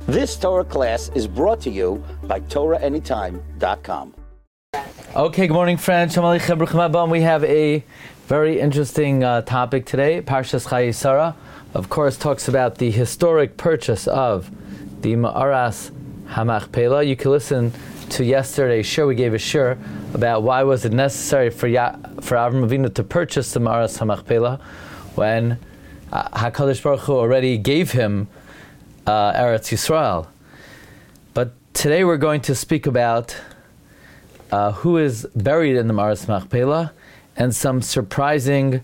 This Torah class is brought to you by TorahAnytime.com. Okay, good morning, friends. Shalom Aleichem, Bruchim Haba. We have a very interesting topic today. Parshas Chayei Sarah, of course, talks about the historic purchase of the Ma'aras HaMachpelah. You can listen to yesterday's show. We gave a shir about why was it necessary for Avram Avinu to purchase the Ma'aras HaMachpelah when HaKadosh Baruch Hu already gave him Eretz Yisrael. But today we're going to speak about who is buried in the Ma'aras HaMachpelah and some surprising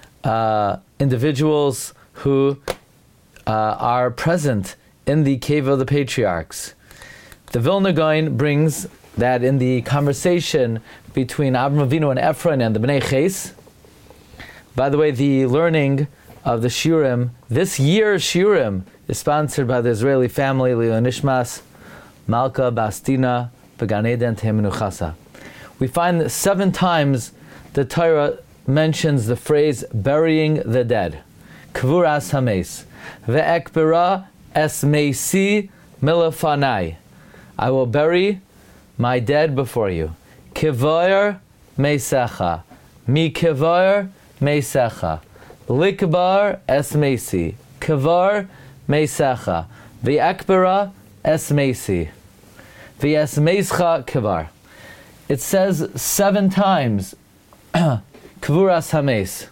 individuals who are present in the Cave of the Patriarchs. The Vilna Gaon brings that in the conversation between Avram Avinu and Ephron and the Bnei Ches. By the way, the learning of the Shiurim, this year's Shiurim, is sponsored by the Israeli family, Leilui Nishmas, Malka Bastina, Began Eden Temenuchasa. We find that 7 times the Torah mentions the phrase burying the dead. Kvuras hames. Ve'ekbera es meisi milafanai. I will bury my dead before you. Kivoyer meisecha. Mi kivoyer meisecha. Likbar es meisi. Kivar meisecha. Ve'ekbera es meisi. Ve'es meischa kivar. It says 7 times Kvuras hames.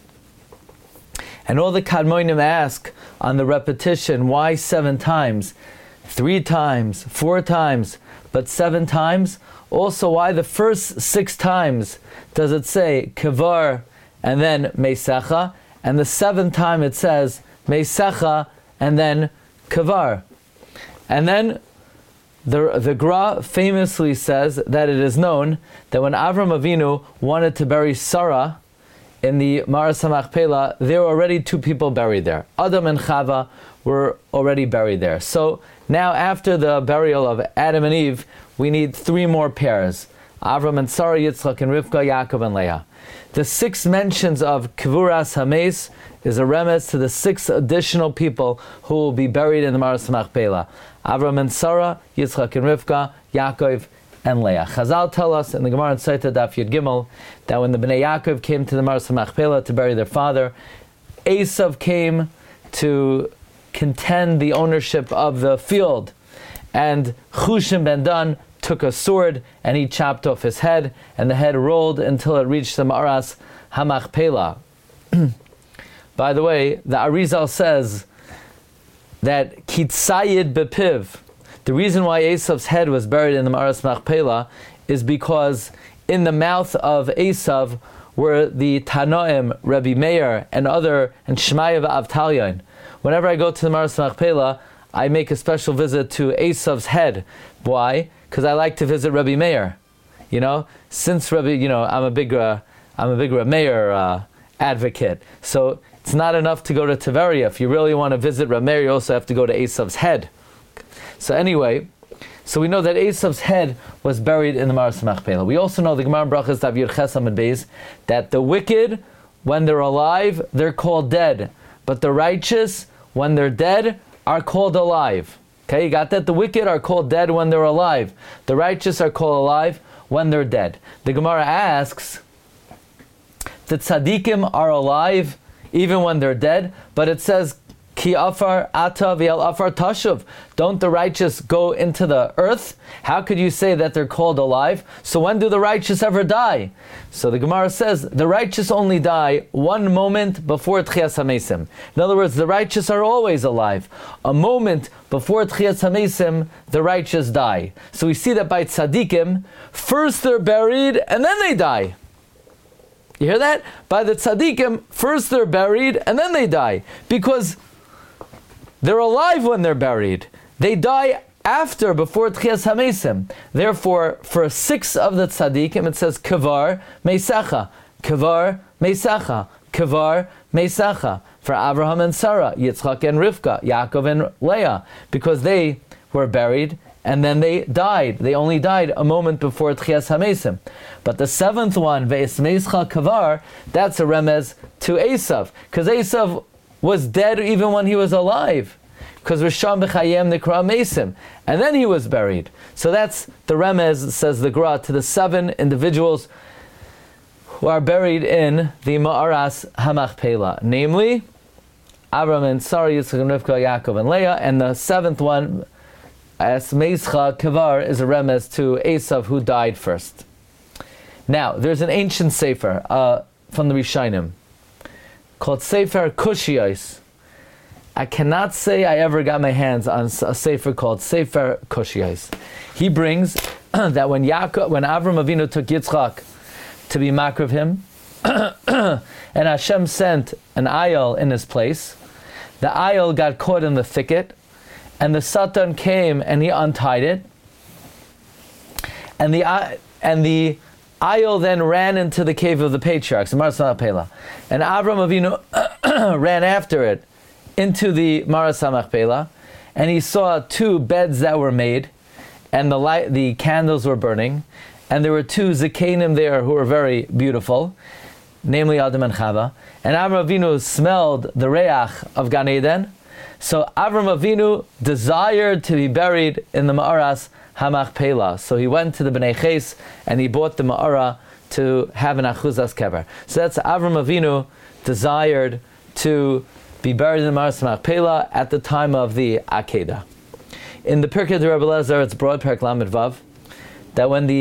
And all the Kadmonim ask on the repetition, why 7 times? 3 times, 4 times, but 7 times? Also, why the first 6 times does it say Kvar and then Meisecha, and the 7th time it says Meisecha and then Kvar? And then the Gra famously says that it is known that when Avram Avinu wanted to bury Sarah in the Ma'aras HaMachpelah, there were already 2 people buried there. Adam and Chava were already buried there. So now after the burial of Adam and Eve, we need 3 more pairs. Avram and Sarah, Yitzchak and Rivka, Yaakov and Leah. The 6 mentions of Kvuras Hames is a remez to the 6 additional people who will be buried in the Ma'aras HaMachpelah. Avram and Sarah, Yitzchak and Rivka, Yaakov and Leah. Chazal tell us in the Gemara in Saita Daf Yud Gimel that when the Bnei Yaakov came to the Ma'aras HaMachpelah to bury their father, Esav came to contend the ownership of the field, and Chushim ben Dan took a sword and he chopped off his head, and the head rolled until it reached the Ma'aras HaMachpelah. By the way, the Arizal says that Kitzayid bepiv, the reason why Esav's head was buried in the Ma'aras Machpelah is because in the mouth of Esav were the Tanoim, Rabbi Meir, and Shmaya v'Avtalyon. Whenever I go to the Ma'aras Machpelah, I make a special visit to Esav's head. Why? Because I like to visit Rabbi Meir. Since Rabbi, I'm a big Meir advocate. So it's not enough to go to Tiberia. If you really want to visit Rabbi Meir, you also have to go to Esav's head. So anyway, so we know that Esav's head was buried in the Ma'aras HaMachpelah. We also know the Gemara in Brachas Daf Yud Ches Amud Beis that the wicked, when they're alive, they're called dead, but the righteous, when they're dead, are called alive. Okay, you got that? The wicked are called dead when they're alive. The righteous are called alive when they're dead. The Gemara asks, the tzaddikim are alive even when they're dead, but it says, Ki afar ata v'al afar tashuv. Don't the righteous go into the earth? How could you say that they're called alive? So when do the righteous ever die? So the Gemara says, the righteous only die 1 moment before Tchias HaMesim. In other words, the righteous are always alive. A moment before Tchias HaMesim, the righteous die. So we see that by tzaddikim, first they're buried and then they die. You hear that? By the tzaddikim, first they're buried and then they die. Because they're alive when they're buried. They die before Tchias HaMesim. Therefore, for 6 of the tzaddikim, it says Kavar Meisecha, Kavar Meisecha, Kavar Meisecha. For Abraham and Sarah, Yitzchak and Rivka, Yaakov and Leah, because they were buried and then they died. They only died a moment before Tchias HaMesim. But the 7th one, Ve'es Meischa Kavar, that's a remez to Esav, because Esav was dead even when he was alive. because Rishon b'chayem nikra mesim, and then he was buried. So that's the remez, says the Gra, to the 7 individuals who are buried in the Ma'aras HaMachpelah, namely Avram and Sarah, Yitzchak and Rivka, Yaakov and Leah, and the 7th one, as Meischa Kevar, is a remez to Esav, who died first. Now, there's an ancient sefer from the Rishonim called Sefer Kushiyos. I cannot say I ever got my hands on a sefer called Sefer Kushiyos. He brings that when Avram Avinu took Yitzchak to be makriv him, and Hashem sent an ayil in his place, the ayil got caught in the thicket, and the Satan came and he untied it, and the ayil then ran into the cave of the patriarchs, Maras HaMachpelah, and Avram Avinu ran after it into the Maras HaMachpelah, and he saw 2 beds that were made, and the candles were burning, and there were 2 Zikanim there who were very beautiful, namely Adam and Chava, and Avram Avinu smelled the reach of Gan Eden, so Avram Avinu desired to be buried in the Ma'aras HaMachpelah. So he went to the Bnei Ches and he bought the Ma'ara to have an Achuzas Kever. So that's Avram Avinu desired to be buried in the Ma'aras HaMachpelah at the time of the Akedah. In the Pirkei de Rebbe Lezer, it's broad Perek Lamed Vav, that when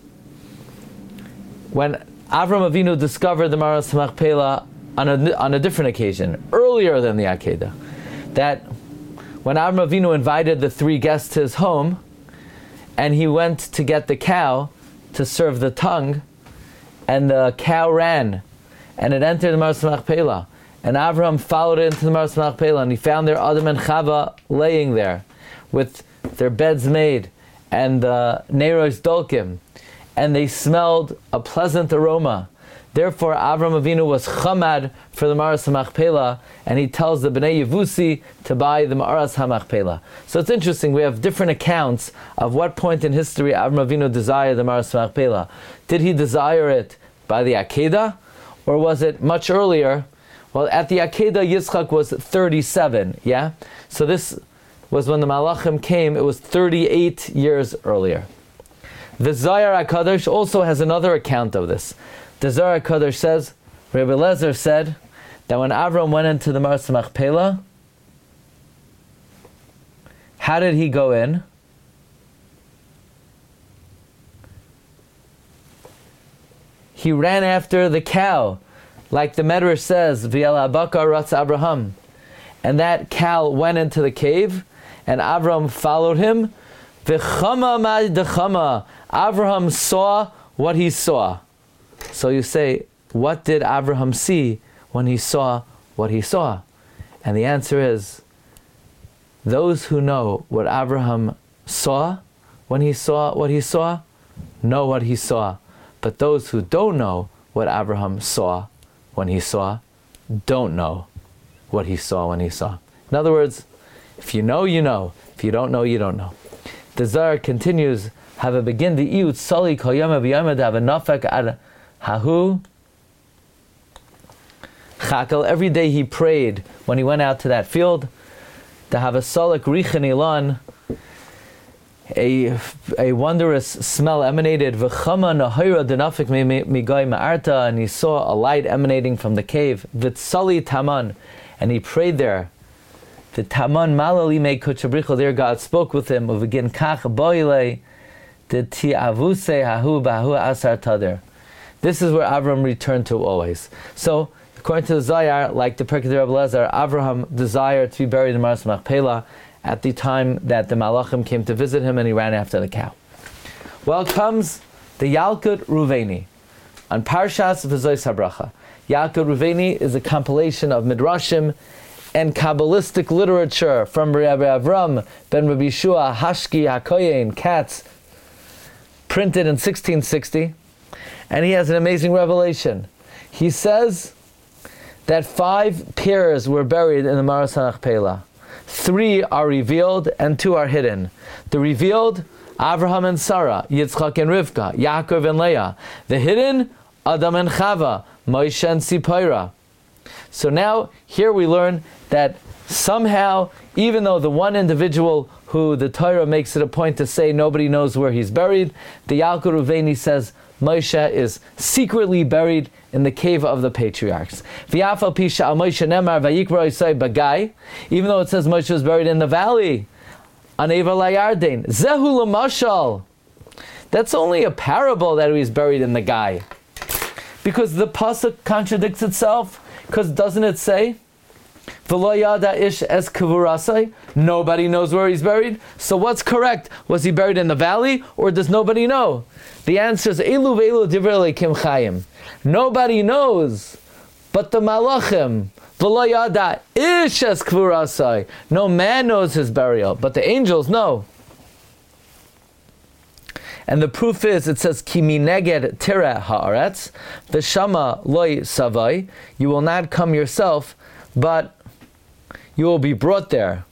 Avram Avinu discovered the Ma'aras HaMachpelah on a different occasion, earlier than the Akedah, that when Avram Avinu invited the 3 guests to his home, and he went to get the cow to serve the tongue, and the cow ran, and it entered the Ma'aras HaMachpelah, and Avram followed it into the Ma'aras HaMachpelah, and he found their Adam and Chava laying there, with their beds made, and the Neiros Dolkim, and they smelled a pleasant aroma. Therefore, Avram Avinu was chamad for the Ma'aras HaMachpelah, and he tells the Bnei Yevusi to buy the Ma'aras HaMachpelah. So it's interesting, we have different accounts of what point in history Avram Avinu desired the Ma'aras HaMachpelah. Did he desire it by the Akedah, or was it much earlier? Well, at the Akedah, Yitzchak was 37, yeah? So this was when the Malachim came, it was 38 years earlier. The Zohar HaKadosh also has another account of this. The Zohar HaKadosh says, Rebbe Lezer said, that when Avram went into the Ma'aras HaMachpelah, how did he go in? He ran after the cow, like the Medrash says, V'yel Abakar Ratz Abraham. And that cow went into the cave, and Avram followed him. V'chama ma'ad dechama. Avraham saw what he saw. So you say, what did Abraham see when he saw what he saw? And the answer is, those who know what Abraham saw when he saw what he saw, know what he saw. But those who don't know what Abraham saw when he saw, don't know what he saw when he saw. In other words, if you know, you know. If you don't know, you don't know. The Zohar continues, have a begin the iut sali kol yama v'yama have a nafek ad hahu chakel. Every day he prayed when he went out to that field to have a salik richin ilan, a wondrous smell emanated v'chama nahira denafik migai ma'arta, and he saw a light emanating from the cave v'tsali taman, and he prayed there. The taman malali me kuchabrichel, there God spoke with him of again kach boile the tiavuse hahu bahu asar tader. This is where Avram returned to always. So, according to the Zohar, like the Pirkei de Rebbe Lezer, Avraham desired to be buried in Ma'aras HaMachpelah at the time that the Malachim came to visit him and he ran after the cow. Well, comes the Yalkut Ruveni on Parshas V'Zos HaBracha. Yalkut Ruveni is a compilation of Midrashim and Kabbalistic literature from Rabbi Avram ben Rabbi Yeshua Hashki HaKoyen Katz, printed in 1660. And he has an amazing revelation. He says that 5 pairs were buried in the Ma'aras HaMachpelah. 3 are revealed and 2 are hidden. The revealed, Avraham and Sarah, Yitzchak and Rivka, Yaakov and Leah. The hidden, Adam and Chava, Moshe and Sipora. So now, here we learn that somehow, even though the one individual who the Torah makes it a point to say nobody knows where he's buried, the Yalkut Reuveni says Moshe is secretly buried in the cave of the patriarchs. Even though it says Moshe was buried in the valley, on Eivah Layarden, Zehu Lamashal. That's only a parable that he's buried in the guy. Because the pasuk contradicts itself, because doesn't it say, V'lo yada ish es kavurasai? Nobody knows where he's buried. So what's correct? Was he buried in the valley, or does nobody know? The answer is Elu ve'elu divrei Elokim chayim. Nobody knows, but the malachim. V'lo yada ish es kavurasai. No man knows his burial, but the angels know. And the proof is, it says, Ki mineged tira haaretz, v'shama loy savai. You will not come yourself, but you will be brought there.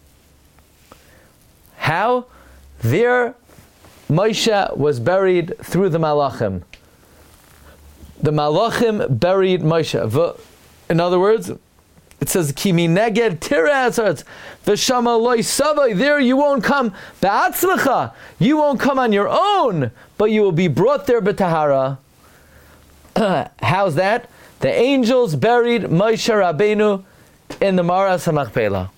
How? There, Moshe was buried through the Malachim. The Malachim buried Moshe. In other words, it says, Ki mineged tira haaretz, v'shama loy savai. There you won't come ba'atzmacha. You won't come on your own, but you will be brought there b'tahara. How's that? The angels buried Moshe Rabbeinu in the Maras HaMachpelah.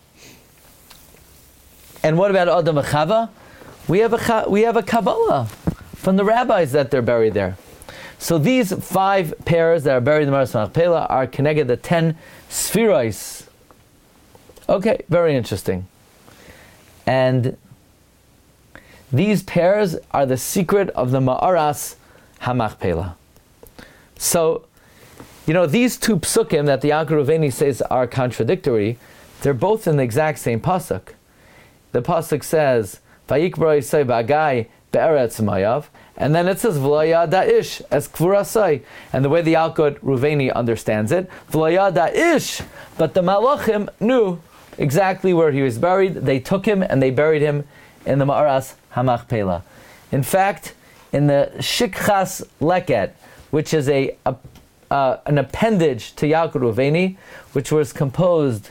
And what about Adam and Chava? We have a Kabbalah from the rabbis that they're buried there. So these 5 pairs that are buried in the Maras HaMachpelah are connected the 10 Spherois. Okay, very interesting. And these pairs are the secret of the Ma'aras HaMachpelah. So, these 2 psukim that the Yalkut Reuveni says are contradictory, they're both in the exact same pasuk. The pasuk says, Vayikra Yisai ba'agai be'eretz mayav, and then it says, V'lo yada ish es kvurasai. And the way the Yalkut Reuveni understands it, V'lo yada ish, but the Malachim knew exactly where he was buried. They took him and they buried him in the Ma'aras HaMachpelah. In fact, in the Shikchas Leket, which is an appendage to Yalkut Reuveni, which was composed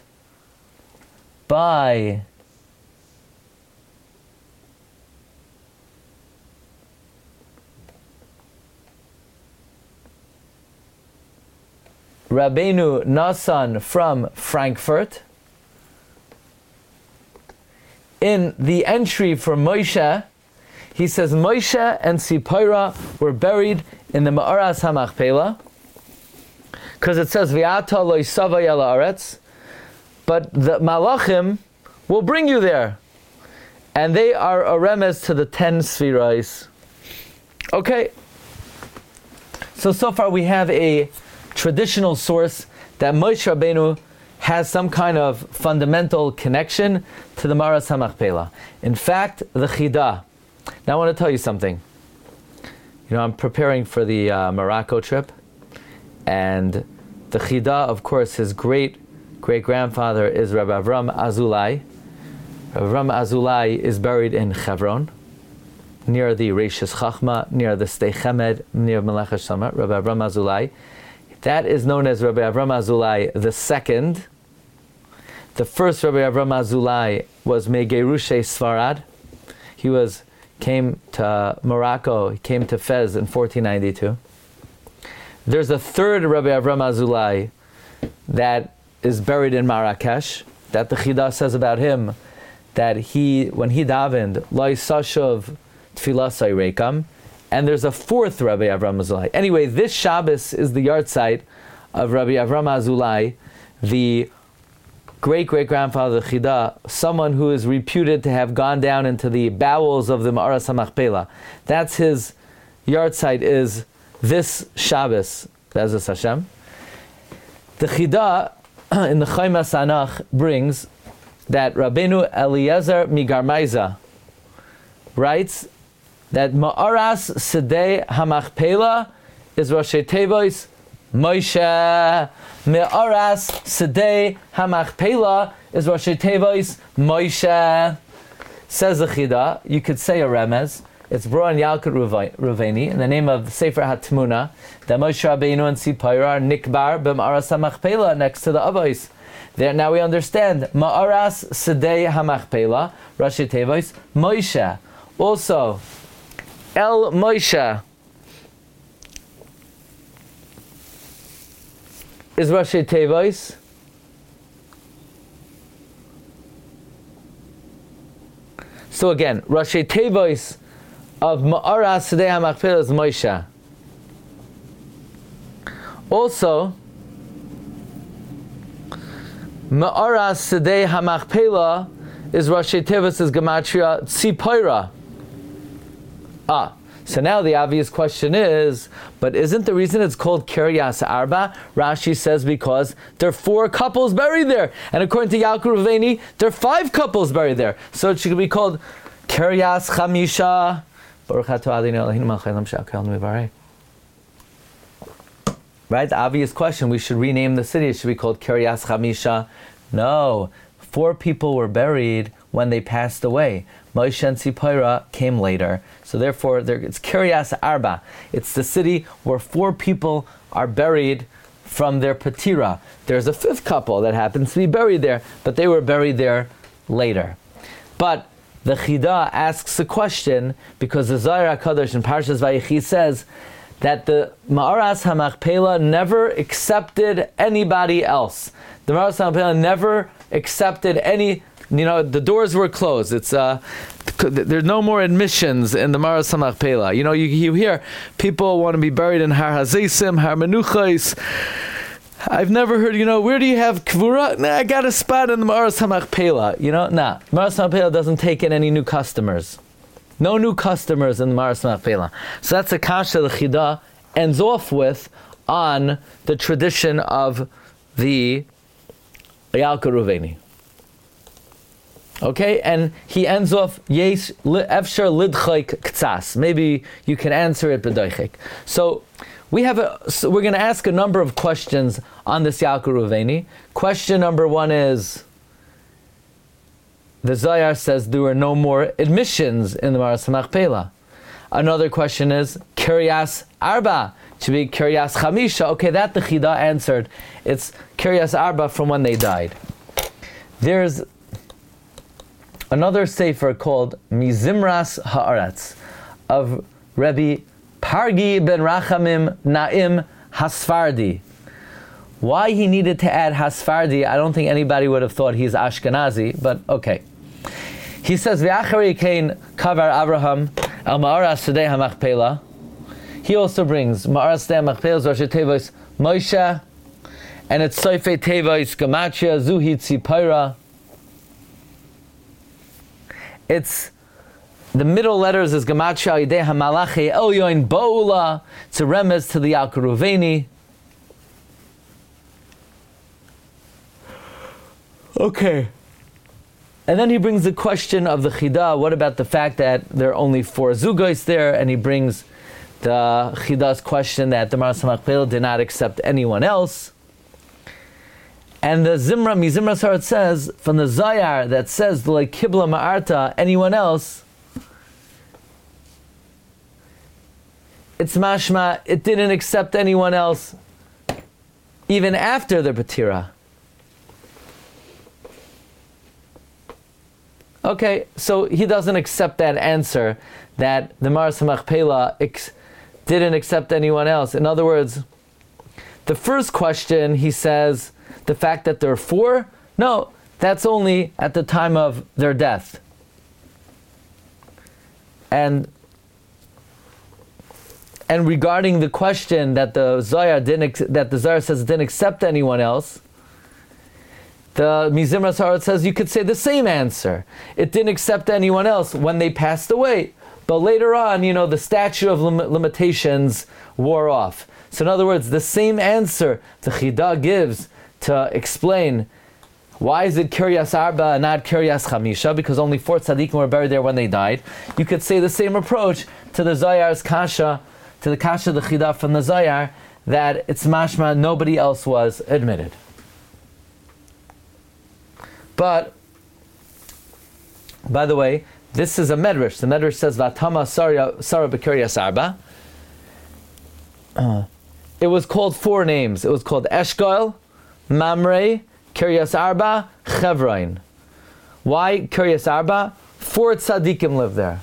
by Rabbeinu Nasan from Frankfurt. In the entry for Moshe, he says Moshe and Sipora were buried in the Ma'aras HaMachpelah, because it says V'ata lo yisavai el haaretz, but the Malachim will bring you there, and they are a remez to the 10 Spherois. Okay, so far we have a traditional source that Moshe Rabbeinu has some kind of fundamental connection to the Maras HaMachpelah. In fact, the Chida. Now I want to tell you something. I'm preparing for the Morocco trip, and the Chida, of course, his great-great-grandfather is Rabbi Avram Azulai. Rabbi Avram Azulai is buried in Hebron, near the Reishis Chachma, near the Stei Chemed, near Melech HaShama, Rabbi Avram Azulai. That is known as Rabbi Avram Azulai the second. The first Rabbi Avram Azulai was Megerushe Sfarad. He came to Morocco, he came to Fez in 1492. There's a third Rabbi Avram Azulai that is buried in Marrakesh, that the Chida says about him, that when he davened, Lo Yisashuv Tfilasai Rekam. And there's a fourth Rabbi Avram Azulai. Anyway, this Shabbos is the yahrzeit of Rabbi Avram Azulai, the great-great-grandfather of the Chida, someone who is reputed to have gone down into the bowels of the Ma'aras HaMachpelah. That's his yahrzeit, is this Shabbos, Be'ezus Hashem. The Chida in the Chaimas Anach brings that Rabbeinu Eliezer Migarmaiza writes that Ma'aras Sedei HaMachpelah is Roshei Tevois Moshe. Ma'aras Sedei HaMachpelah is Roshei Tevois Moshe. Says the Chida, you could say a remez. It's brought in Yalkut Reuveni in the name of the Sefer HaTmuna that Moshe Rabbeinu and Sipora are nikbar b'Ma'aras HaMachpelah next to the Avos. There, now we understand. Ma'aras Sedei HaMachpelah, Rashi Tevis, Moshe. Also, El Moshe is Rashi Tevis. So again, Rashi Tevis of Ma'aras Sedei HaMachpelah is Moshe. Also, Ma'aras Sedei HaMachpelah is Rashi Tevis is Gematria Tzipora. So now the obvious question is, but isn't the reason it's called Kiryas Arba? Rashi says because there are 4 couples buried there. And according to Yaakov Ruveni, there are 5 couples buried there. So it should be called Kiryas Chamisha. Baruch atah Adonai Eloheinu melech haolam she'akel mivarei. Right? The obvious question, we should rename the city. It should be called Kiryas Chamisha. No. 4 people were buried when they passed away. Moshe and Tzipora came later. So therefore, it's Kiryas Arba. It's the city where 4 people are buried from their patira. There's a 5th couple that happens to be buried there, but they were buried there later. But the Chida asks a question, because the Zohar HaKadosh in Parshas Vayechi says that the Ma'aras HaMachpelah never accepted anybody else. The Ma'aras HaMachpelah never accepted any, the doors were closed. It's there's no more admissions in the Ma'aras HaMachpelah. You hear people want to be buried in Har Hazesim, Har Menuchos. I've never heard, where do you have Kvura? Nah, I got a spot in the Ma'aras HaMachpelah. Ma'aras HaMachpelah doesn't take in any new customers. No new customers in the Ma'aras HaMachpelah. So that's a kasha the Chida ends off with on the tradition of the Yaakov Ruveni. Okay, and he ends off Yesh Efshar Lidchayk Ktsas. Maybe you can answer it b'doichik. So we're going to ask a number of questions on this Yaakov Ruveni. Question number 1 is, the Zohar says there were no more admissions in the Ma'aras HaMachpelah. Another question is, Kiryas Arba, should be Kiryas Chamisha. Okay, that the Chida answered. It's Kiryas Arba from when they died. There's another sefer called Mizimras Haaretz of Rebbe Pargi ben Rachamim Naim Hasfardi. Why he needed to add Hasfardi, I don't think anybody would have thought he's Ashkenazi, but okay. He says, V'achari kein kavar Avraham al Ma'aras Sedei HaMachpelah. He also brings Ma'aras Sedei HaMachpelah, Rashi Tevis Moshe, and it's Soifei Tevis Gematria Zuhi Tzipora. It's the middle letters is Gematria Yidei HaMalachi Elyoin Bo'ula. It's a remez to the Yaakov Ruveni. Okay. And then he brings the question of the Chida, what about the fact that there are only 4 zugos there? And he brings the Chida's question that the Ma'aras HaMachpelah did not accept anyone else. And the Mizimra Sarat says, from the Zayar that says, the like Kibla Ma'arta, anyone else, it's mashma, it didn't accept anyone else even after the Patira. Okay, so he doesn't accept that answer that the Ma'aras HaMachpelah didn't accept anyone else. In other words, the first question, he says, the fact that there are 4, no, that's only at the time of their death. And regarding the question that the Zohar says it didn't accept anyone else, the Mizimra Sarat says you could say the same answer. It didn't accept anyone else when they passed away. But later on, the statute of limitations wore off. So in other words, the same answer the Chida gives to explain why is it Kiryas Arba and not Kiryas Chamisha, because only 4 tzaddikim were buried there when they died. You could say the same approach to the Zohar's kasha, to the kasha the Chida from the Zohar, that it's mashma, nobody else was admitted. But, by the way, this is a medrash. The medrash says, Vatama Sarah B'Kiryas Arba. It was called 4 names. It was called Eshkol, Mamre, Kiryas Arba, Chevron. Why Kiryas Arba? 4 tzaddikim live there.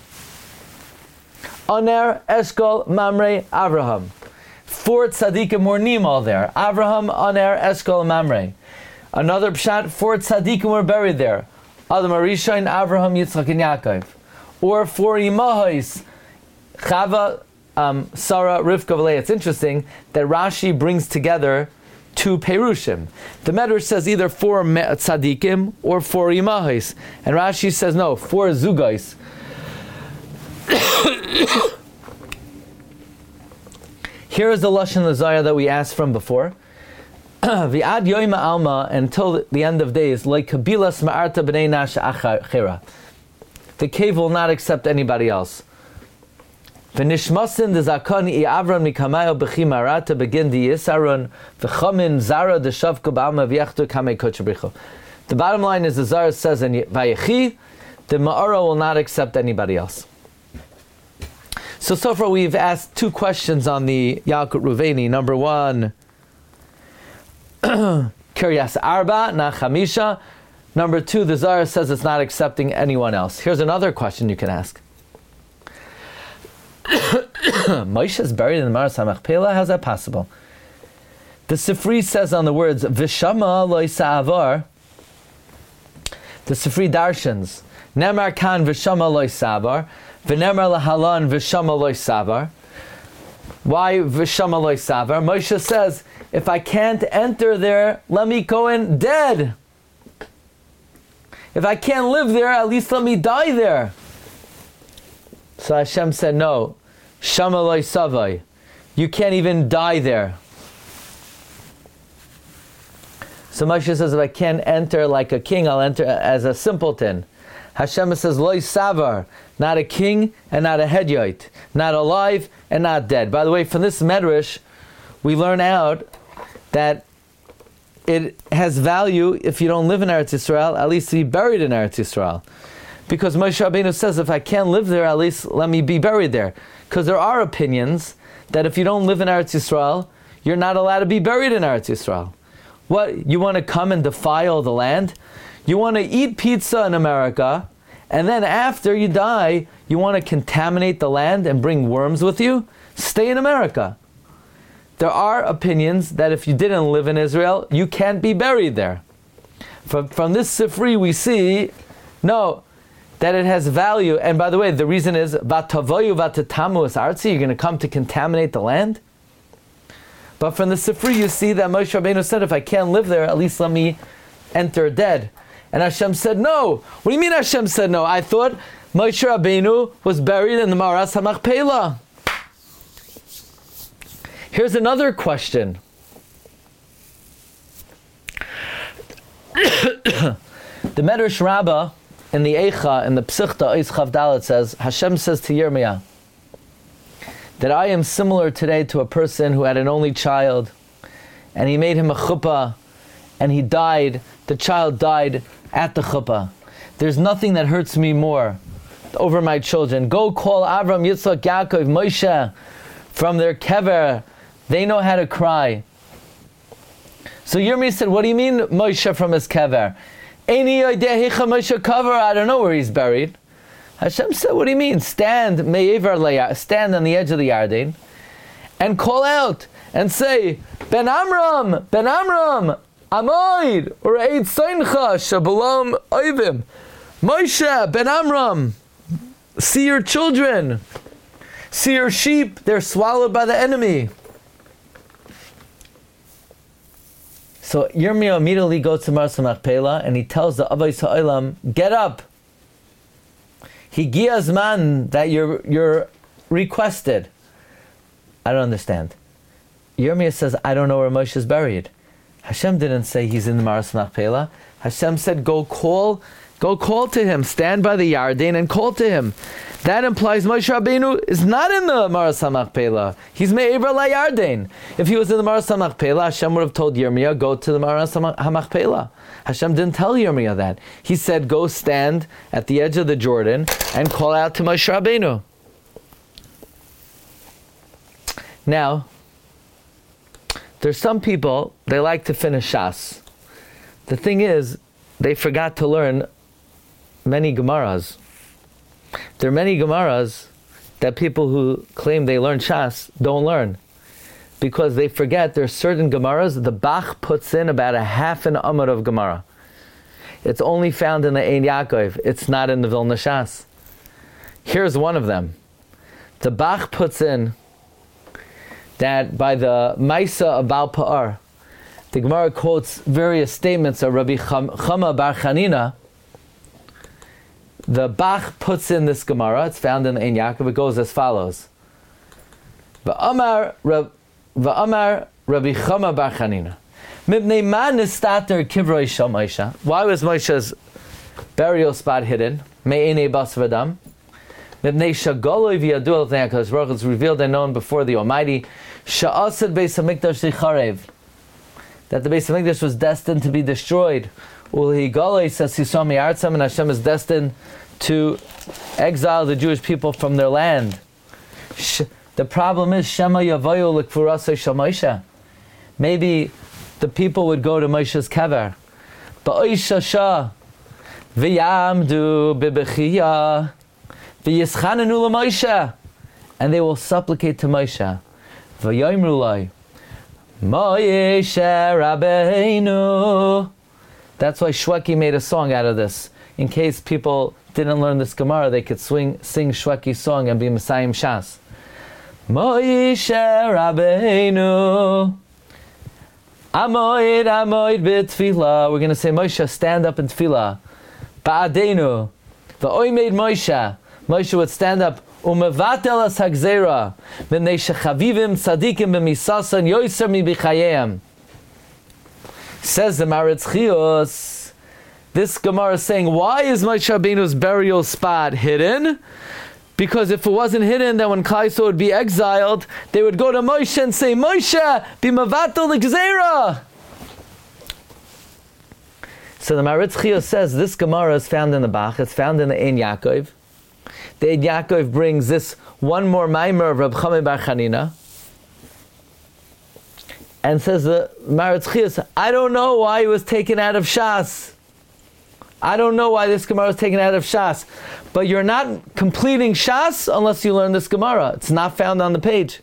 Aner, Eshkol, Mamre, Avraham. 4 tzaddikim were nimal there. Avraham, Aner, Eshkol, Mamre. Another pshat, 4 tzaddikim were buried there. Adam Arishain, Avraham, Yitzchak, and Yaakov. Or 4 imahos, Chava, Sarah, Rivka, Leah. It's interesting that Rashi brings together 2 perushim. The Medrash says either 4 tzaddikim or 4 imahos. And Rashi says no, 4 zugais. Here is the Lashon Lazaya that we asked from before. V'ad yoyma alma, until the end of days, like kabilas ma'arta b'nei nash achira. The cave will not accept anybody else. V'nishmasin de zakani i'avram mikamayo b'chi marata begin di yisarun v'chamin zara de shavka b'alma v'yachtu kamei kochabricho. The bottom line is the Zara says in Vayechi, the Ma'ara will not accept anybody else. So far we've asked 2 questions on the Yalkut Ruveni. Number 1, Kiryas Arba, na Chamisha. Number 2, the Zohar says it's not accepting anyone else. Here's another question you can ask. Moshe is buried in the Maras HaMachpelah. How's that possible? The Sifri says on the words V'shama lo sa'avar. The Sifri darshans Nemar kan v'shama lo sa'avar. V'nemar lahalan v'shama lo savar. Why v'shama lo savar? Moshe says, if I can't enter there, let me go in dead. If I can't live there, at least let me die there. So Hashem said, no, shama lo savai. You can't even die there. So Moshe says, if I can't enter like a king, I'll enter as a simpleton. Hashem says, Loi Savar, not a king and not a hedyot, not alive and not dead. By the way, from this medrash, we learn out that it has value if you don't live in Eretz Yisrael, at least to be buried in Eretz Yisrael. Because Moshe Rabbeinu says, if I can't live there, at least let me be buried there. Because there are opinions that if you don't live in Eretz Yisrael, you're not allowed to be buried in Eretz Yisrael. What, you want to come and defile the land? You want to eat pizza in America, and then after you die, you want to contaminate the land and bring worms with you? Stay in America. There are opinions that if you didn't live in Israel, you can't be buried there. From this Sifri we see, no, that it has value. And by the way, the reason is, Vatavoyu vatatamu es artzi, you're going to come to contaminate the land? But from the Sifri you see that Moshe Rabbeinu said, if I can't live there, at least let me enter dead. And Hashem said no. What do you mean Hashem said no? I thought Moshe Rabbeinu was buried in the Maras HaMachpelah. Here's another question. The Medrash Rabbah in the Eicha, in the Psichta, Ois Chav Dalet says, Hashem says to Yirmiyah, that I am similar today to a person who had an only child, and he made him a chuppah, and he died, the child died at the chuppah. There's nothing that hurts me more over my children. Go call Avram, Yitzchak, Yaakov, Moshe from their kever. They know how to cry. So Yirmiyah said, what do you mean Moshe from his kever? I don't know where he's buried. Hashem said, what do you mean? Stand on the edge of the Yarden and call out and say, Ben Amram, Amoid, or Eid Seincha, Shabalam Oivim. Moshe, Ben Amram, see your children, see your sheep, they're swallowed by the enemy. So Yirmiyah immediately goes to Maras HaMachpelah and he tells the Avos HaOlam, get up. Higia Zman, that you're requested. I don't understand. Yirmiyah says, I don't know where Moshe is buried. Hashem didn't say he's in the Maras HaMachpelah. Hashem said, go call to him. Stand by the Yarden and call to him. That implies Moshe Rabbeinu is not in the Maras HaMachpelah. He's Me'ever LaYarden. If he was in the Maras HaMachpelah, Hashem would have told Yirmiyah, go to the Maras HaMachpelah. Hashem didn't tell Yirmiyah that. He said, go stand at the edge of the Jordan and call out to Moshe Rabbeinu. Now, there's some people, they like to finish Shas. The thing is, they forgot to learn many Gemaras. There are many Gemaras that people who claim they learn Shas don't learn, because they forget there are certain Gemaras the Bach puts in about a half an Amud of Gemara. It's only found in the Ein Yaakov. It's not in the Vilna Shas. Here's one of them. The Bach puts in that by the Maisa of Baal Pa'ar, the Gemara quotes various statements of Rabbi Chama Bar Chanina. The Bach puts in this Gemara. It's found in the Ein Yaakov. It goes as follows: Va'amar Rabbi Chama Bar Chanina. Mibnei ma nistater kivroi shel Moshe. Why was Moshe's burial spot hidden? Me'enei bas v'adam. Mibnei shagoloi v'yadu al pnei HaKadosh Baruch Hu. It's revealed and known before the Almighty. Sha'asad Beis HaMikdash licharev. That the Beis HaMikdash was destined to be destroyed. Uli Goloi says Yisrael mi'artzam, and Hashem is destined to exile the Jewish people from their land. The problem is Shema Yavayu l'kfurasei shel Moshe. Maybe the people would go to Moshe's kever. Ba'oishasha v'yamdu b'bechiya v'yischanenu l'Moshe, and they will supplicate to Moshe. V'yoimru lai Moshe Rabbeinu. That's why Shweki made a song out of this. In case people didn't learn this Gemara, they could sing Shweki's song and be Messiah Shas. Moshe Rabbeinu Amoid b'tfilah. We're going to say, Moshe, stand up in tfilah. Ba'adenu. V'oi made Moshe. Moshe would stand up. Umevatel as hagzera. B'nei shechavivim tzadikim b'misasan yoyser mi b'chayim. Says the Maritz Chios. This Gemara is saying, why is Moshe Rabbeinu's burial spot hidden? Because if it wasn't hidden, then when Klal Yisrael would be exiled, they would go to Moshe and say, Moshe, be mavatal l'gzeira. So the Maritz Chios says, this Gemara is found in the Bach, it's found in the Ein Yaakov. The Ein Yaakov brings this one more maimer of Reb Chama Bar Chanina, and says the Maritz Chios, I don't know why he was taken out of Shas. I don't know why this Gemara is taken out of Shas. But you're not completing Shas unless you learn this Gemara. It's not found on the page.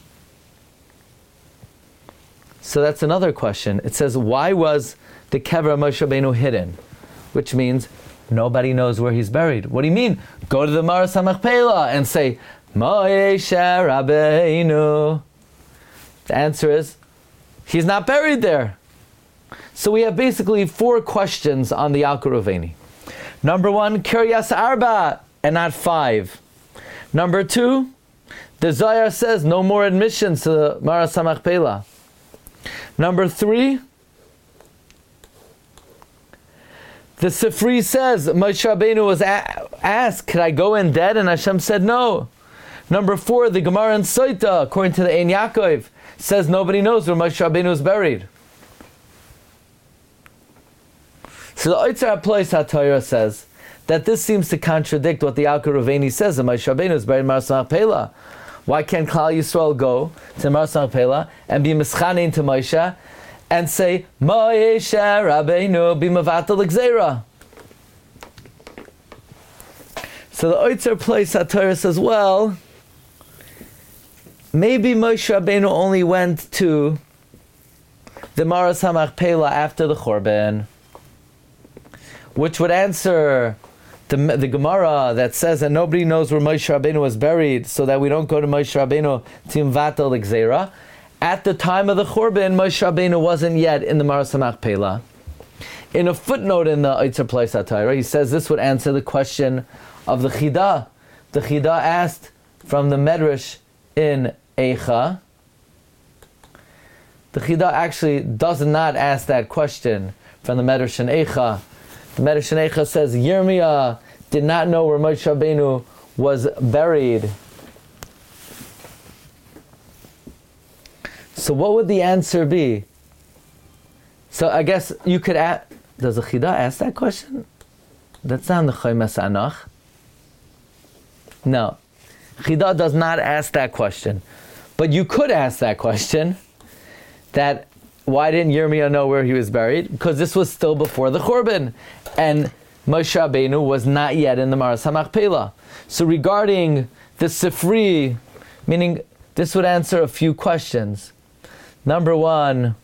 So that's another question. It says, why was the Kever of Moshe Rabbeinu hidden? Which means nobody knows where he's buried. What do you mean? Go to the Maras HaMachpelah and say, Moshe Rabbeinu. The answer is, he's not buried there. So we have basically 4 questions on the Alka Raveni. Number 1, Kiryas Arba, and not 5. Number 2, the Zohar says no more admissions to the Maras HaMachpelah. Number 3, the Sifri says Moshe Rabbeinu was asked, could I go in dead? And Hashem said no. Number 4, the Gemara in Soita, according to the Ein Yaakov, says nobody knows where Moshe Rabbeinu is buried. So the Oitzer HaPlois HaTorah says that this seems to contradict what the Alka Raveni says that Moshe Rabbeinu is buried in Maras HaMachpelah. Why can't Klal Yisrael go to Maras HaMachpelah and be mischanein to Moshe and say, Moshe Rabbeinu b'mavatal l'gzeira? So the Oitzer HaPlois HaTorah says, well, maybe Moshe Rabbeinu only went to the Maras HaMachpelah after the Chorban, which would answer the Gemara that says that nobody knows where Moshe Rabbeinu was buried, so that we don't go to Moshe Rabbeinu to Mvatal l'gzeira. At the time of the Chorban, Moshe Rabbeinu wasn't yet in the Maras HaMachpelah. In a footnote in the Oitzer HaPlois HaTorah, he says this would answer the question of the Chidah. The Chidah asked from the Medrash in Eicha. The Chidah actually does not ask that question from the Medrash in Eicha. The Medrash in Eicha says Yirmiyah did not know where Moshe Rabbeinu was buried. So what would the answer be? So I guess you could ask, does the Chidah ask that question? That's not the Chomes Anach. No. Chidah does not ask that question. But you could ask that question, that why didn't Yirmiyah know where he was buried? Because this was still before the Churban, and Moshe Rabbeinu was not yet in the Maras HaMachpelah. So regarding the Sifri, meaning this would answer a few questions. Number one,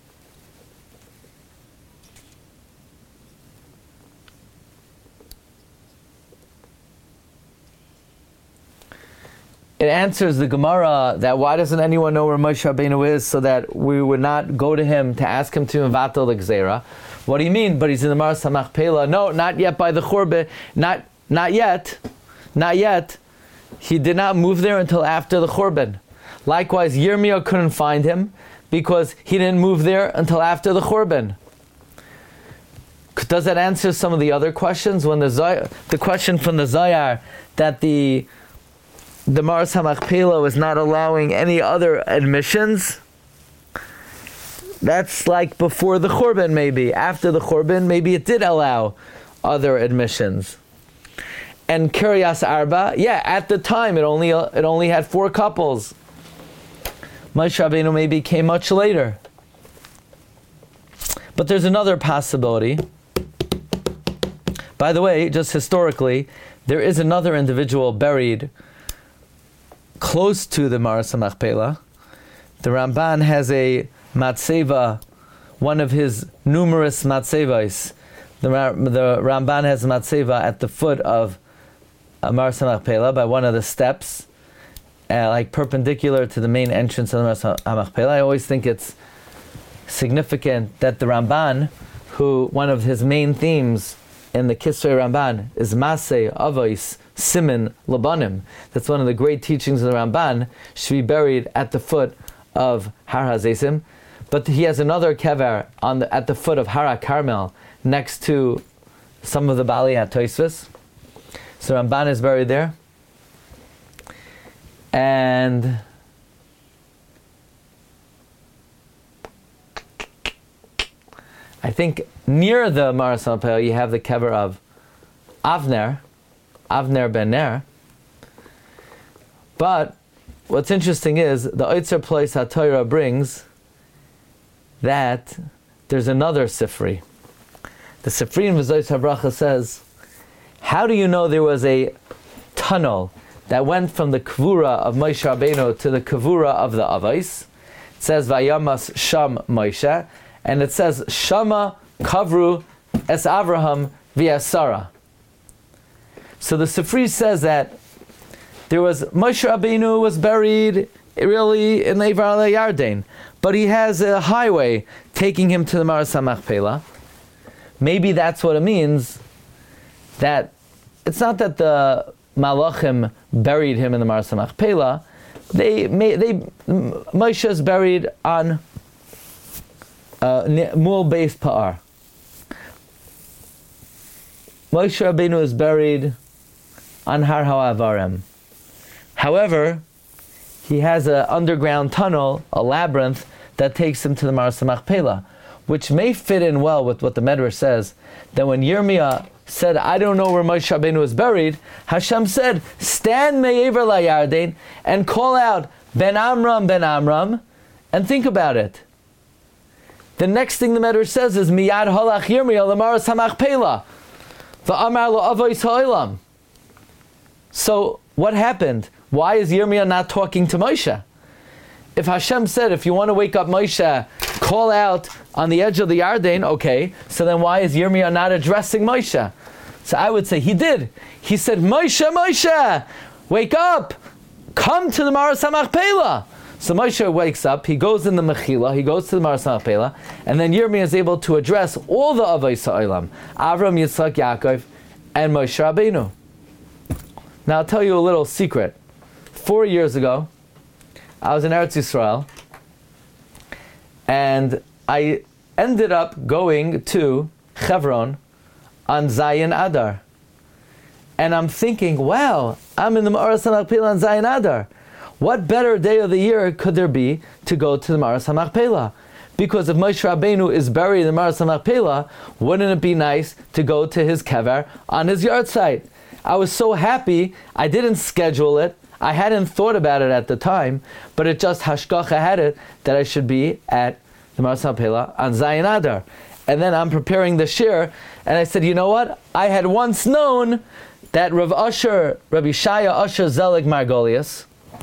it answers the Gemara that why doesn't anyone know where Moshe Rabbeinu is, so that we would not go to him to ask him to mevatel the Gzeira. What do you mean? But he's in the Maras HaMachpelah. No, not yet by the Churban. Not yet. He did not move there until after the Churban. Likewise, Yirmiyah couldn't find him because he didn't move there until after the Churban. Does that answer some of the other questions? When the question from the Zayar that the Maras HaMachpelah was not allowing any other admissions, that's like before the Churban maybe. After the Churban, maybe it did allow other admissions. And Kiryas Arba, at the time it only had 4 couples. Moshe Rabbeinu maybe came much later. But there's another possibility. By the way, just historically, there is another individual buried close to the Maras HaMachpelah. The Ramban has a matzeva, one of his numerous matzevas. The Ramban has a matzeva at the foot of Maras HaMachpelah by one of the steps, like perpendicular to the main entrance of the Maras HaMachpelah. I always think it's significant that the Ramban, who one of his main themes in the Kisrei Ramban is Maseh, Avos, Siman, Labanim. That's one of the great teachings of the Ramban, should be buried at the foot of Har HaZeisim. But he has another kever at the foot of Har HaKarmel, next to some of the Bali HaTosfos. So Ramban is buried there. And I think near the Maras HaMachpelah you have the kever of Avner ben Ner. But what's interesting is the Oitzer place HaTorah brings that there's another Sifri. The Sifri in V'Zois HaBracha says, how do you know there was a tunnel that went from the Kvura of Moshe Rabbeinu to the Kvura of the Avos? It says Vayamas Sham Moshe, and it says Shama Kavru Es Avraham V'Es Sarah. So the Sifri says that there was Moshe Rabbeinu was buried really in the Eivar Yarden, but he has a highway taking him to the Maras HaMachpelah. Maybe that's what it means. That it's not that the Malachim buried him in the Maras HaMachpelah. Moshe is buried on Mul Beis Pa'ar. Moshe Rabbeinu is buried on Har HaAvarim. However, he has an underground tunnel, a labyrinth, that takes him to the Maras HaMachpelah, which may fit in well with what the Medrash says, that when Yirmiyah said, I don't know where Moshe Rabbeinu is buried, Hashem said, stand me'ever la'yarden and call out, Ben Amram, and think about it. The next thing the Medrash says is, Miyad halach Yirmiyah l'Maras HaMachpelah, v'amar lo avois ha'olam. So, what happened? Why is Yirmiyah not talking to Moshe? If Hashem said, if you want to wake up Moshe, call out on the edge of the Yarden, okay, so then why is Yirmiyah not addressing Moshe? So I would say he did. He said, Moshe, wake up! Come to the Maras HaMachpelah! So Moshe wakes up, he goes in the Mechila, he goes to the Maras HaMachpelah, and then Yirmiyah is able to address all the Avos HaOlam, Avram, Yitzchak, Yaakov, and Moshe Rabbeinu. Now I'll tell you a little secret. 4 years ago, I was in Eretz Yisrael, and I ended up going to Hebron on Zayin Adar. And I'm thinking, wow, I'm in the Maras HaMachpelah on Zayin Adar. What better day of the year could there be to go to the Maras HaMachpelah? Because if Moshe Rabbeinu is buried in the Maras HaMachpelah, wouldn't it be nice to go to his kever on his yard site? I was so happy, I didn't schedule it, I hadn't thought about it at the time, but it just hashgacha had it that I should be at the Maras HaMachpelah, on Zayin Adar. And then I'm preparing the shir, and I said, you know what? I had once known that Rabbi Shaya Usher Zelig Margolius,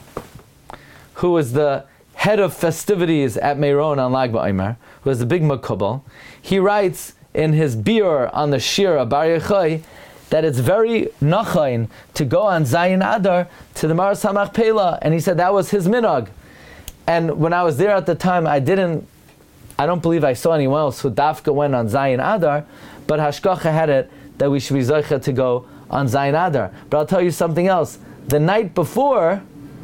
who was the head of festivities at Meron on Lag BaOmer, who was a big makubal, he writes in his biur on the shir of Bar Yochai that it's very nachain to go on Zayin Adar to the Maras HaMachpelah, and he said that was his minhag. And when I was there at the time, I don't believe I saw anyone else who dafka went on Zayin Adar, but Hashgacha had it that we should be zocheh to go on Zayin Adar. But I'll tell you something else. The night before,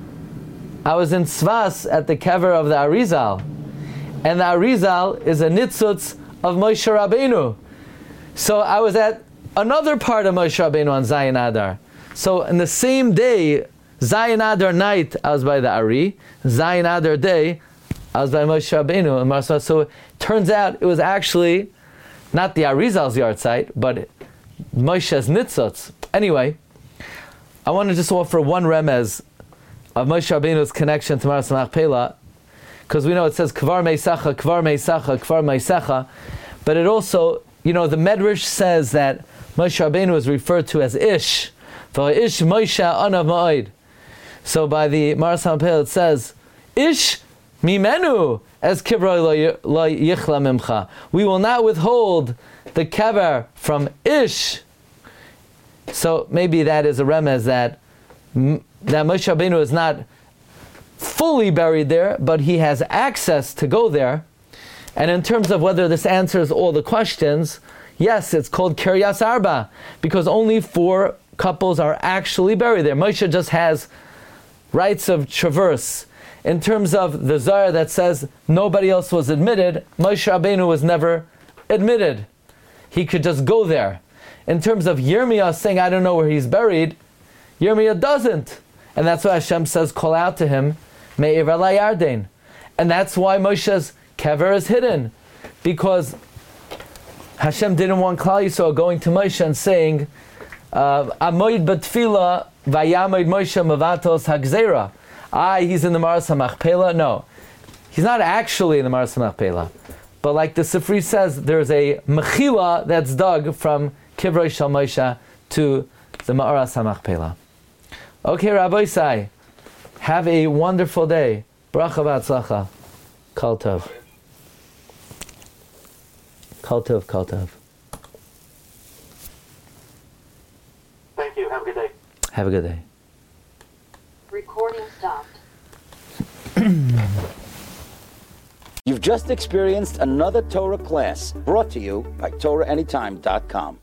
I was in Tzvas at the kever of the Arizal, and the Arizal is a nitzutz of Moshe Rabbeinu. So I was at another part of Moshe Rabbeinu on Zayin Adar. So in the same day, Zayin Adar night, I was by the Ari. Zayin Adar day, I was by Moshe Rabbeinu and Marsah. So it turns out it was actually not the Arizal's yard site, but Moshe's nitzutz. Anyway, I want to just offer one remez of Moshe Rabbeinu's connection to Maras HaMachpelah, because we know it says Kvar Meisacha, Kvar Meisacha, Kvar Meisacha, but it also, the Medrash says that Moshe Rabbeinu is referred to as Ish, for Ish Moshe Anav Ma'od. So by the Maras HaMachpelah it says, Ish Mimenu as Kivroi lo yichla mimcha. We will not withhold the kever from Ish. So maybe that is a remez that Moshe Rabbeinu is not fully buried there, but he has access to go there. And in terms of whether this answers all the questions, yes, it's called Kiryas Arba, because only 4 couples are actually buried there. Moshe just has rights of traverse. In terms of the Zohar that says nobody else was admitted, Moshe Rabbeinu was never admitted. He could just go there. In terms of Yirmiyah saying, I don't know where he's buried, Yirmiyah doesn't. And that's why Hashem says, call out to him, Me'ever LaYarden. And that's why Moshe's kever is hidden. Because Hashem didn't want Klal Yisrael going to Moshe and saying, Amoid b'tfila vayamoid Moshe mevatos hagzera. He's in the Maras HaMachpelah. No, he's not actually in the Maras HaMachpelah. But like the Sifri says, there's a mechila that's dug from Kivroi Shel Moshe to the Maras HaMachpelah. Okay, Rabbi Isai, have a wonderful day. Bracha v'atzlacha. Kol tov. Kol tov, kol tov. Thank you. Have a good day. Have a good day. Recording stopped. You've just experienced another Torah class brought to you by TorahAnytime.com.